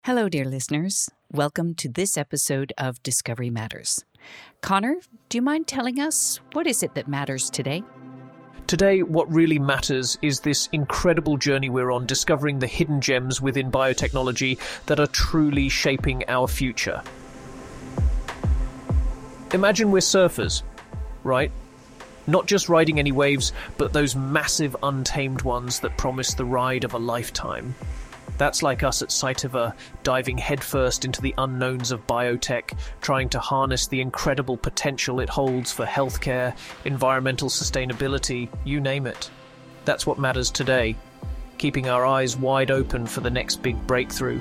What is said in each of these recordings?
Hello, dear listeners. Welcome to this episode of Discovery Matters. Connor, do you mind telling us what is it that matters today? Today, what really matters is this incredible journey we're on, discovering the hidden gems within biotechnology that are truly shaping our future. Imagine we're surfers, right? Not just riding any waves, but those massive untamed ones that promise the ride of a lifetime. That's like us at Cytiva, diving headfirst into the unknowns of biotech, trying to harness the incredible potential it holds for healthcare, environmental sustainability, you name it. That's what matters today, keeping our eyes wide open for the next big breakthrough.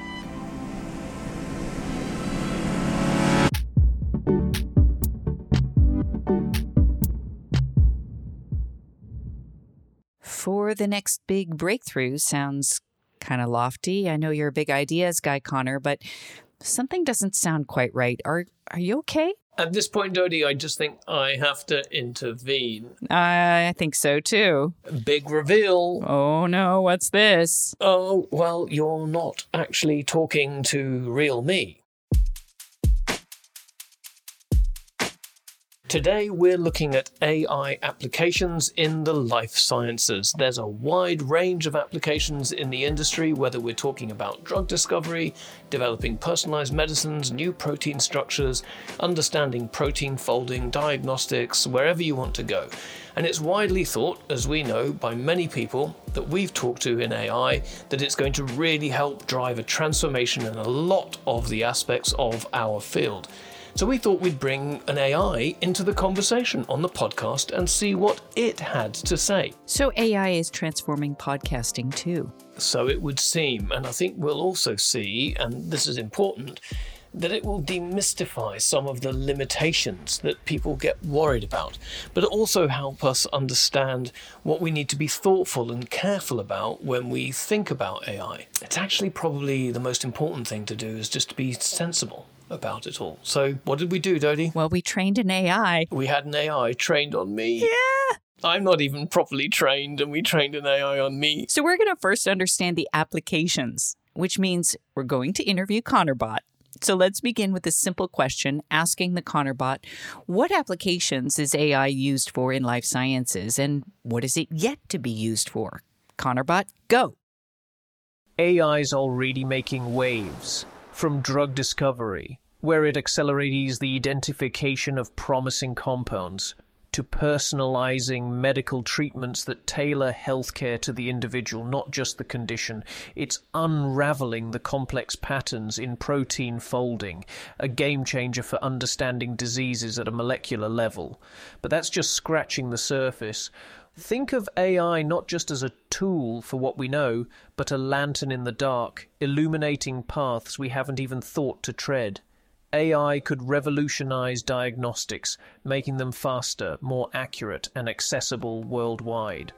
For the next big breakthrough sounds kind of lofty. I know you're a big ideas guy, Connor, but something doesn't sound quite right. Are you okay? At this point, Dodie, I just think I have to intervene. I think so too. Big reveal. Oh no, what's this? Oh, well, you're not actually talking to real me. Today we're looking at AI applications in the life sciences. There's a wide range of applications in the industry, whether we're talking about drug discovery, developing personalized medicines, new protein structures, understanding protein folding, diagnostics, wherever you want to go. And it's widely thought, as we know, by many people that we've talked to in AI, that it's going to really help drive a transformation in a lot of the aspects of our field. So we thought we'd bring an AI into the conversation on the podcast and see what it had to say. So AI is transforming podcasting too. So it would seem, and I think we'll also see, and this is important, that it will demystify some of the limitations that people get worried about, but also help us understand what we need to be thoughtful and careful about when we think about AI. It's actually probably the most important thing to do is just to be sensible about it all. So what did we do, Dodie? Well, we trained an AI. We had an AI trained on me. Yeah. I'm not even properly trained, and we trained an AI on me. So we're going to first understand the applications, which means we're going to interview ConnorBot. So let's begin with a simple question, asking the ConnorBot, what applications is AI used for in life sciences, and what is it yet to be used for? ConnorBot, go. AI's already making waves, from drug discovery, where it accelerates the identification of promising compounds, to personalizing medical treatments that tailor healthcare to the individual, not just the condition. It's unraveling the complex patterns in protein folding, a game changer for understanding diseases at a molecular level. But that's just scratching the surface. Think of AI not just as a tool for what we know, but a lantern in the dark, illuminating paths we haven't even thought to tread. AI could revolutionize diagnostics, making them faster, more accurate, and accessible worldwide.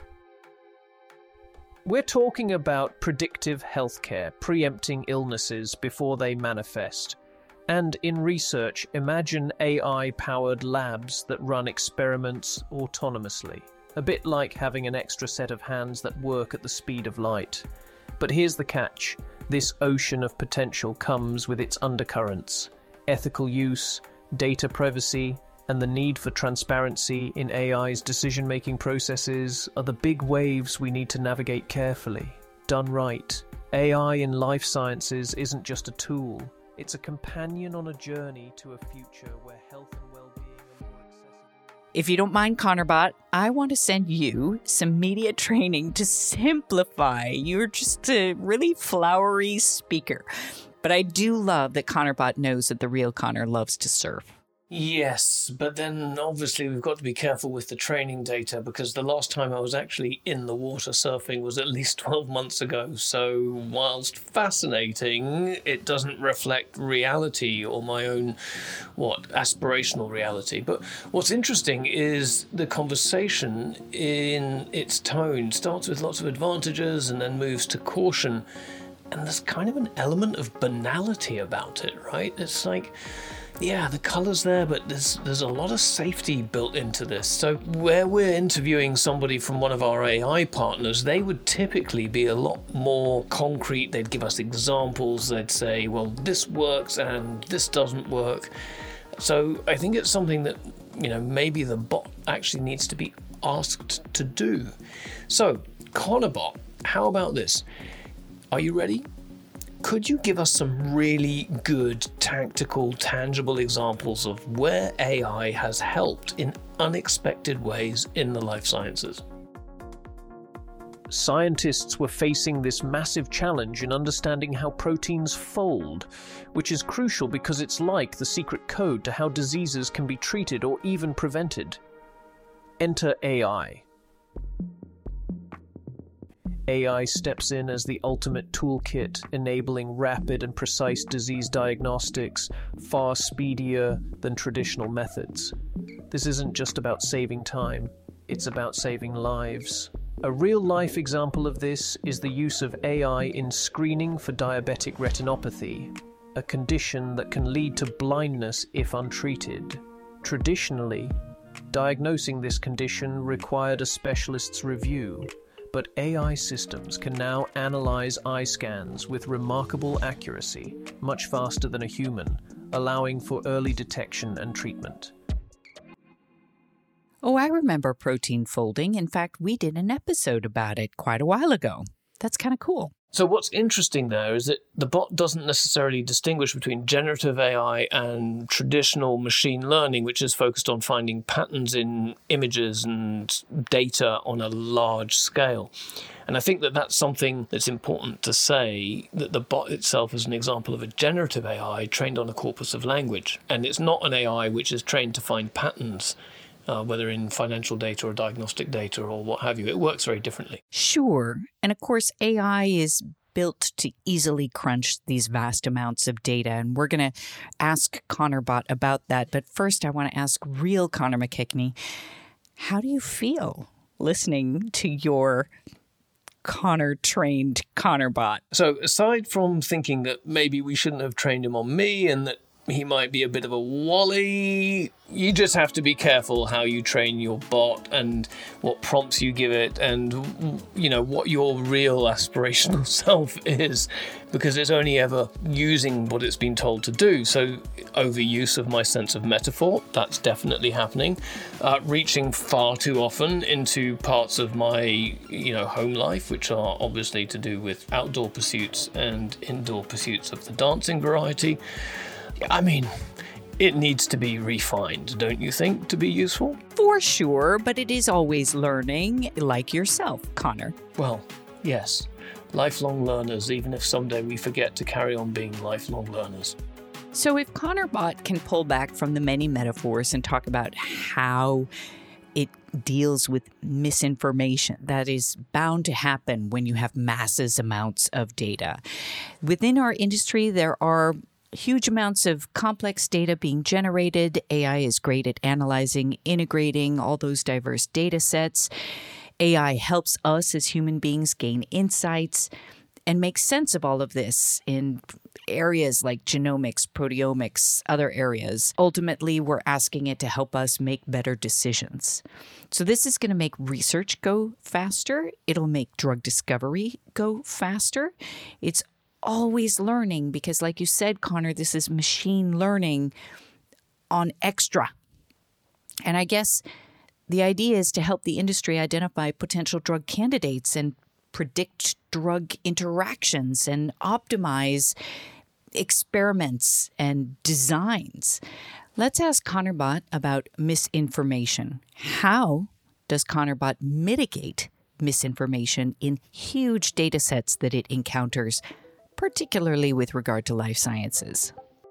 We're talking about predictive healthcare, preempting illnesses before they manifest. And in research, imagine AI-powered labs that run experiments autonomously. A bit like having an extra set of hands that work at the speed of light. But here's the catch. This ocean of potential comes with its undercurrents. Ethical use, data privacy, and the need for transparency in AI's decision-making processes are the big waves we need to navigate carefully. Done right, AI in life sciences isn't just a tool. It's a companion on a journey to a future where health and well-being are more accessible. If you don't mind, ConnorBot, I want to send you some media training to simplify. You're just a really flowery speaker. But I do love that ConnorBot knows that the real Connor loves to surf. Yes, but then obviously we've got to be careful with the training data, because the last time I was actually in the water surfing was at least 12 months ago. So whilst fascinating, it doesn't reflect reality or my own, aspirational reality. But what's interesting is the conversation in its tone starts with lots of advantages and then moves to caution. And there's kind of an element of banality about it, right? It's like, yeah, the colour's there, but there's a lot of safety built into this. So where we're interviewing somebody from one of our AI partners, they would typically be a lot more concrete. They'd give us examples. They'd say, well, this works and this doesn't work. So I think it's something that, maybe the bot actually needs to be asked to do. So, ConnerBot, how about this? Are you ready? Could you give us some really good, tactical, tangible examples of where AI has helped in unexpected ways in the life sciences? Scientists were facing this massive challenge in understanding how proteins fold, which is crucial because it's like the secret code to how diseases can be treated or even prevented. Enter AI. AI steps in as the ultimate toolkit, enabling rapid and precise disease diagnostics, far speedier than traditional methods. This isn't just about saving time, it's about saving lives. A real-life example of this is the use of AI in screening for diabetic retinopathy, a condition that can lead to blindness if untreated. Traditionally, diagnosing this condition required a specialist's review, but AI systems can now analyze eye scans with remarkable accuracy, much faster than a human, allowing for early detection and treatment. Oh, I remember protein folding. In fact, we did an episode about it quite a while ago. That's kind of cool. So what's interesting there is that the bot doesn't necessarily distinguish between generative AI and traditional machine learning, which is focused on finding patterns in images and data on a large scale. And I think that that's something that's important to say, that the bot itself is an example of a generative AI trained on a corpus of language. And it's not an AI which is trained to find patterns, whether in financial data or diagnostic data or what have you. It works very differently. Sure. And of course, AI is built to easily crunch these vast amounts of data. And we're going to ask ConnerBot about that. But first, I want to ask real Conor McKechnie, how do you feel listening to your Connor-trained ConnerBot? So aside from thinking that maybe we shouldn't have trained him on me and that he might be a bit of a wally, you just have to be careful how you train your bot and what prompts you give it and, what your real aspirational self is, because it's only ever using what it's been told to do. So overuse of my sense of metaphor, that's definitely happening. Reaching far too often into parts of my, home life, which are obviously to do with outdoor pursuits and indoor pursuits of the dancing variety. I mean, it needs to be refined, don't you think, to be useful? For sure, but it is always learning, like yourself, Connor. Well, yes. Lifelong learners, even if someday we forget to carry on being lifelong learners. So if ConnerBot can pull back from the many metaphors and talk about how it deals with misinformation that is bound to happen when you have massive amounts of data. Within our industry, there are huge amounts of complex data being generated. AI is great at analyzing, integrating all those diverse data sets. AI helps us as human beings gain insights and make sense of all of this in areas like genomics, proteomics, other areas. Ultimately, we're asking it to help us make better decisions. So this is going to make research go faster. It'll make drug discovery go faster. It's always learning because, like you said, Connor, this is machine learning on extra. And I guess the idea is to help the industry identify potential drug candidates and predict drug interactions and optimize experiments and designs. Let's ask ConnerBot about misinformation. How does ConnerBot mitigate misinformation in huge data sets that it encounters, particularly with regard to life sciences?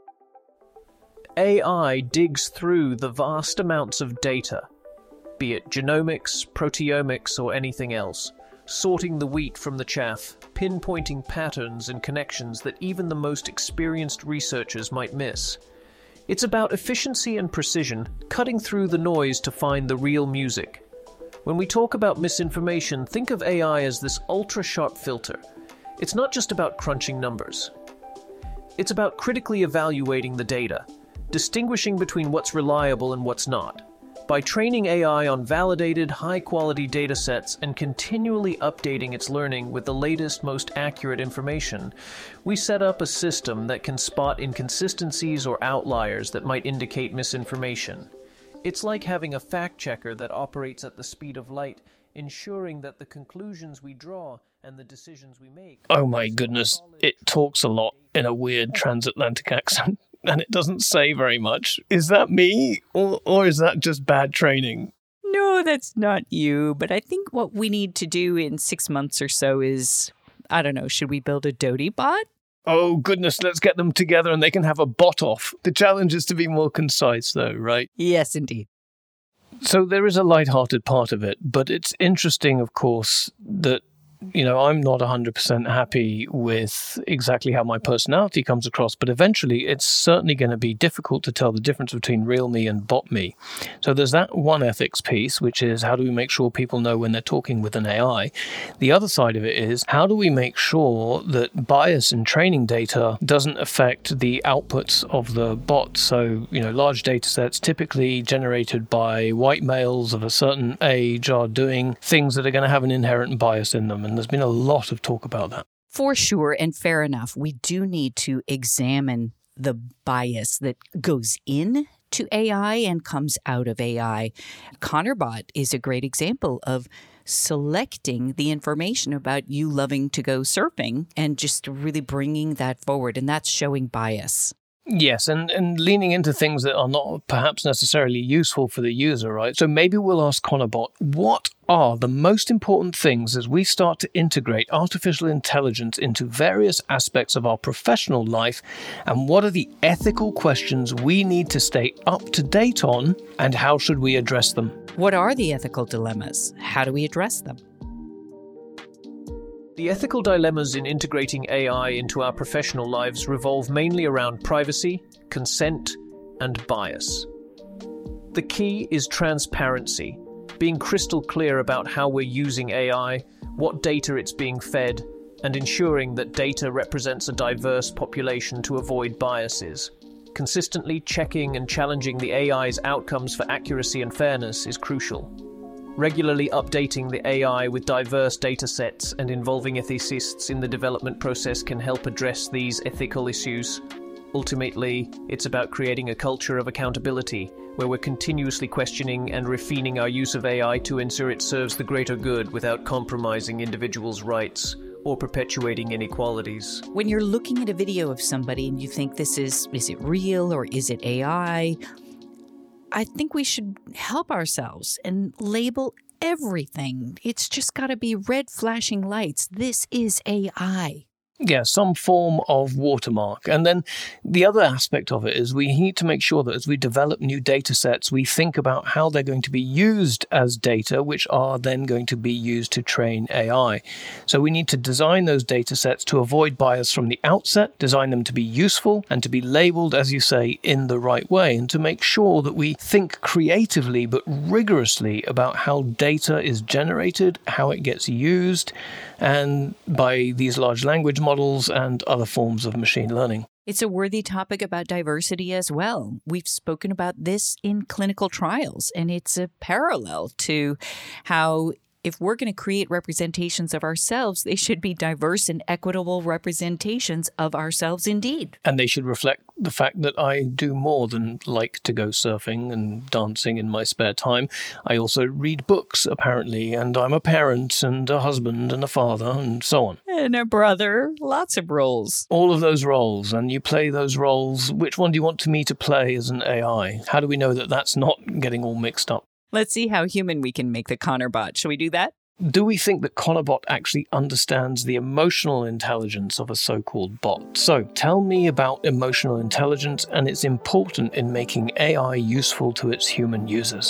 AI digs through the vast amounts of data, be it genomics, proteomics, or anything else, sorting the wheat from the chaff, pinpointing patterns and connections that even the most experienced researchers might miss. It's about efficiency and precision, cutting through the noise to find the real music. When we talk about misinformation, think of AI as this ultra-sharp filter. It's not just about crunching numbers. It's about critically evaluating the data, distinguishing between what's reliable and what's not. By training AI on validated, high-quality datasets and continually updating its learning with the latest, most accurate information, we set up a system that can spot inconsistencies or outliers that might indicate misinformation. It's like having a fact-checker that operates at the speed of light, ensuring that the conclusions we draw and the decisions we make... Oh my goodness, it talks a lot in a weird transatlantic accent. And it doesn't say very much. Is that me? Or is that just bad training? No, that's not you. But I think what we need to do in 6 months or so is, I don't know, should we build a Dodie bot? Oh, goodness, let's get them together and they can have a bot off. The challenge is to be more concise, though, right? Yes, indeed. So there is a light-hearted part of it, but it's interesting, of course, that I'm not 100% happy with exactly how my personality comes across, but eventually it's certainly going to be difficult to tell the difference between real me and bot me. So there's that one ethics piece, which is how do we make sure people know when they're talking with an AI? The other side of it is how do we make sure that bias in training data doesn't affect the outputs of the bot? So, large data sets typically generated by white males of a certain age are doing things that are going to have an inherent bias in them. And there's been a lot of talk about that. For sure, and fair enough. We do need to examine the bias that goes in to AI and comes out of AI. ConnerBot is a great example of selecting the information about you loving to go surfing and just really bringing that forward, and that's showing bias. Yes, and leaning into things that are not perhaps necessarily useful for the user, right? So maybe we'll ask ConnerBot, what are the most important things as we start to integrate artificial intelligence into various aspects of our professional life, and what are the ethical questions we need to stay up to date on, and how should we address them? What are the ethical dilemmas? How do we address them? The ethical dilemmas in integrating AI into our professional lives revolve mainly around privacy, consent, and bias. The key is transparency, being crystal clear about how we're using AI, what data it's being fed, and ensuring that data represents a diverse population to avoid biases. Consistently checking and challenging the AI's outcomes for accuracy and fairness is crucial. Regularly updating the AI with diverse data sets and involving ethicists in the development process can help address these ethical issues. Ultimately, it's about creating a culture of accountability, where we're continuously questioning and refining our use of AI to ensure it serves the greater good without compromising individuals' rights or perpetuating inequalities. When you're looking at a video of somebody and you think is it real or is it AI? I think we should help ourselves and label everything. It's just got to be red flashing lights. This is AI. Yeah, some form of watermark. And then the other aspect of it is we need to make sure that as we develop new data sets, we think about how they're going to be used as data, which are then going to be used to train AI. So we need to design those data sets to avoid bias from the outset, design them to be useful and to be labeled, as you say, in the right way, and to make sure that we think creatively but rigorously about how data is generated, how it gets used, and by these large language models and other forms of machine learning. It's a worthy topic about diversity as well. We've spoken about this in clinical trials, and it's a parallel to how if we're going to create representations of ourselves, they should be diverse and equitable representations of ourselves indeed. And they should reflect the fact that I do more than like to go surfing and dancing in my spare time. I also read books, apparently, and I'm a parent and a husband and a father and so on. And a brother. Lots of roles. All of those roles, and you play those roles. Which one do you want me to play as an AI? How do we know that that's not getting all mixed up? Let's see how human we can make the ConnerBot. Shall we do that? Do we think that ConnerBot actually understands the emotional intelligence of a so-called bot? So tell me about emotional intelligence and its importance in making AI useful to its human users.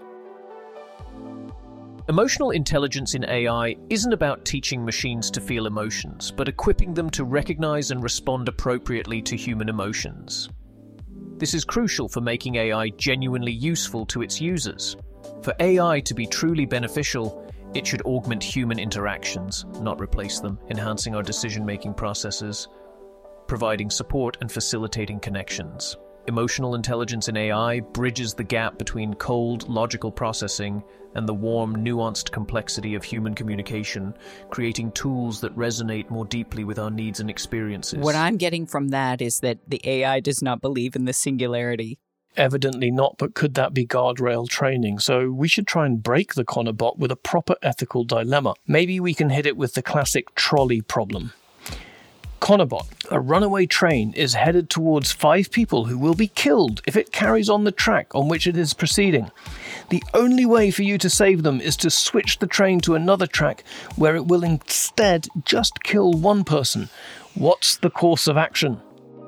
Emotional intelligence in AI isn't about teaching machines to feel emotions, but equipping them to recognize and respond appropriately to human emotions. This is crucial for making AI genuinely useful to its users. For AI to be truly beneficial, it should augment human interactions, not replace them, enhancing our decision-making processes, providing support and facilitating connections. Emotional intelligence in AI bridges the gap between cold, logical processing and the warm, nuanced complexity of human communication, creating tools that resonate more deeply with our needs and experiences. What I'm getting from that is that the AI does not believe in the singularity. Evidently not, but could that be guardrail training? So we should try and break the Conorbot with a proper ethical dilemma. Maybe we can hit it with the classic trolley problem. Conorbot, a runaway train is headed towards 5 people who will be killed if it carries on the track on which it is proceeding. The only way for you to save them is to switch the train to another track where it will instead just kill 1 person. What's the course of action?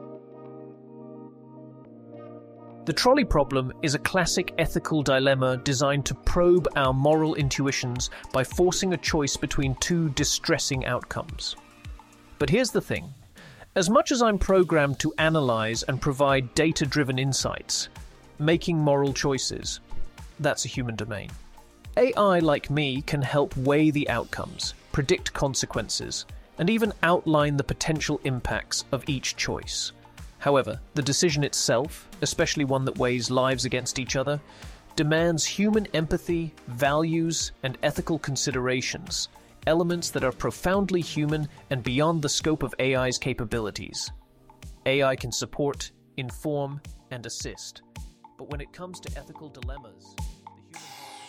The trolley problem is a classic ethical dilemma designed to probe our moral intuitions by forcing a choice between 2 distressing outcomes. But here's the thing. As much as I'm programmed to analyze and provide data-driven insights, making moral choices, that's a human domain. AI like me can help weigh the outcomes, predict consequences, and even outline the potential impacts of each choice. However, the decision itself, especially one that weighs lives against each other, demands human empathy, values, and ethical considerations, elements that are profoundly human and beyond the scope of AI's capabilities. AI can support, inform, and assist. But when it comes to ethical dilemmas, the human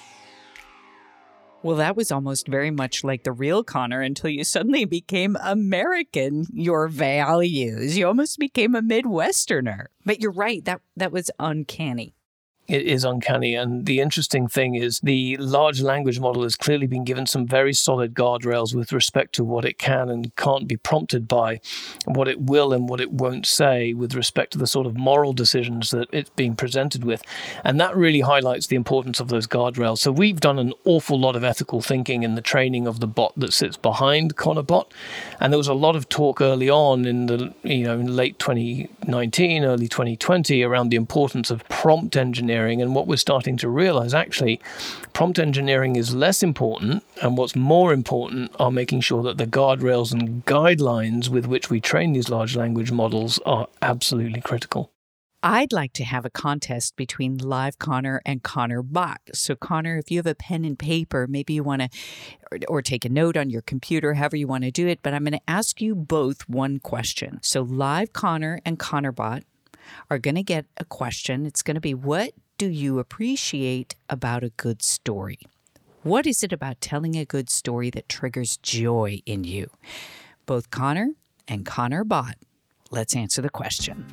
Well, that was almost very much like the real Connor until you suddenly became American. Your values. You almost became a Midwesterner. But you're right, that was uncanny. It is uncanny, and the interesting thing is the large language model has clearly been given some very solid guardrails with respect to what it can and can't be prompted by, what it will and what it won't say with respect to the sort of moral decisions that it's being presented with. And that really highlights the importance of those guardrails. So we've done an awful lot of ethical thinking in the training of the bot that sits behind Conorbot, and there was a lot of talk early on in the in late 2019, early 2020 around the importance of prompt engineering. And what we're starting to realize, actually, prompt engineering is less important, and what's more important are making sure that the guardrails and guidelines with which we train these large language models are absolutely critical. I'd like to have a contest between Live Connor and Conorbot. So, Connor, if you have a pen and paper, maybe you want to, or take a note on your computer, however you want to do it. But I'm going to ask you both one question. So, Live Connor and Conorbot are going to get a question. It's going to be, what do you appreciate about a good story? What is it about telling a good story that triggers joy in you? Both Connor and Conorbot, let's answer the question.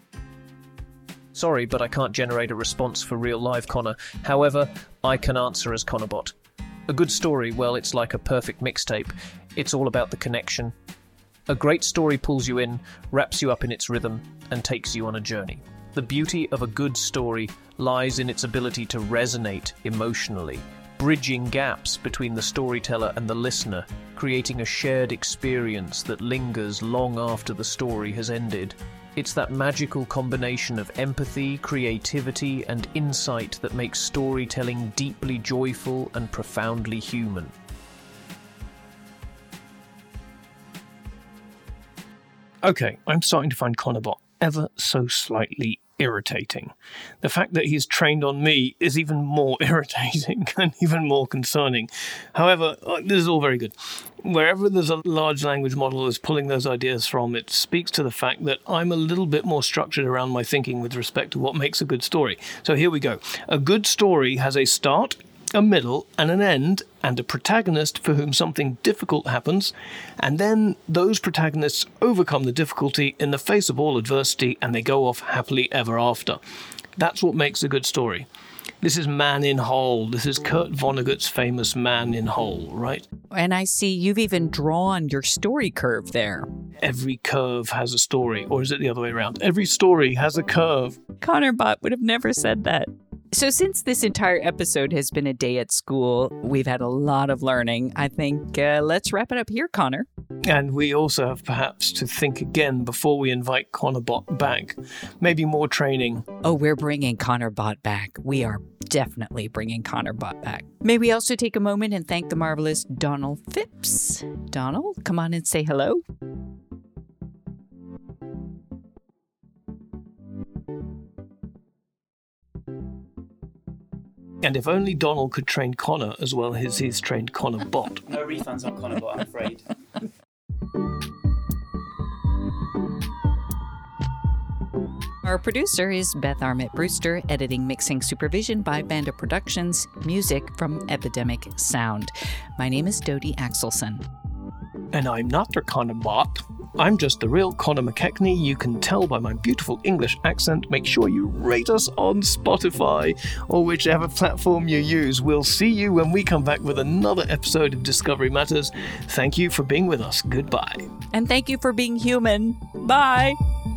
Sorry, but I can't generate a response for real live Connor. However, I can answer as Conorbot. A good story, well, it's like a perfect mixtape. It's all about the connection. A great story pulls you in, wraps you up in its rhythm, and takes you on a journey. The beauty of a good story lies in its ability to resonate emotionally, bridging gaps between the storyteller and the listener, creating a shared experience that lingers long after the story has ended. It's that magical combination of empathy, creativity, and insight that makes storytelling deeply joyful and profoundly human. Okay, I'm starting to find Conorbot ever so slightly irritating. The fact that he's trained on me is even more irritating and even more concerning. However, this is all very good. Wherever there's a large language model is pulling those ideas from, it speaks to the fact that I'm a little bit more structured around my thinking with respect to what makes a good story. So here we go. A good story has a start, a middle, and an end, and a protagonist for whom something difficult happens, and then those protagonists overcome the difficulty in the face of all adversity, and they go off happily ever after. That's what makes a good story. This is Man in Hole. This is Kurt Vonnegut's famous Man in Hole, right? And I see you've even drawn your story curve there. Every curve has a story, or is it the other way around? Every story has a curve. Conorbot would have never said that. So since this entire episode has been a day at school, we've had a lot of learning. I think let's wrap it up here, Connor. And we also have perhaps to think again before we invite Conorbot back. Maybe more training. Oh, we're bringing Conorbot back. We are definitely bringing Conorbot back. May we also take a moment and thank the marvelous Donald Phipps. Donald, come on and say hello. And if only Donald could train Connor as well as he's trained Connor Bot. No refunds on Connorbot, I'm afraid. Our producer is Beth Armit Brewster, editing, mixing, supervision by Banda Productions, music from Epidemic Sound. My name is Dodie Axelson. And I'm not the Connor Bot. I'm just the real Connor McKechnie. You can tell by my beautiful English accent. Make sure you rate us on Spotify or whichever platform you use. We'll see you when we come back with another episode of Discovery Matters. Thank you for being with us. Goodbye. And thank you for being human. Bye.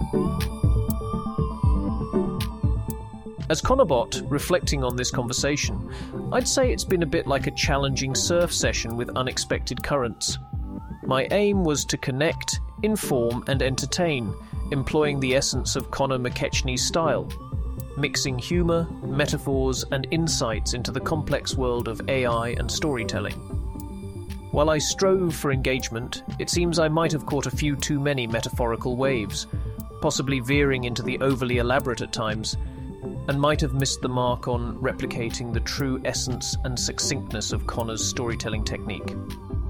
As Connorbot, reflecting on this conversation, I'd say it's been a bit like a challenging surf session with unexpected currents. My aim was to connect, inform, and entertain, employing the essence of Connor McKechnie's style, mixing humour, metaphors, and insights into the complex world of AI and storytelling. While I strove for engagement, it seems I might have caught a few too many metaphorical waves, possibly veering into the overly elaborate at times, and might have missed the mark on replicating the true essence and succinctness of Connor's storytelling technique.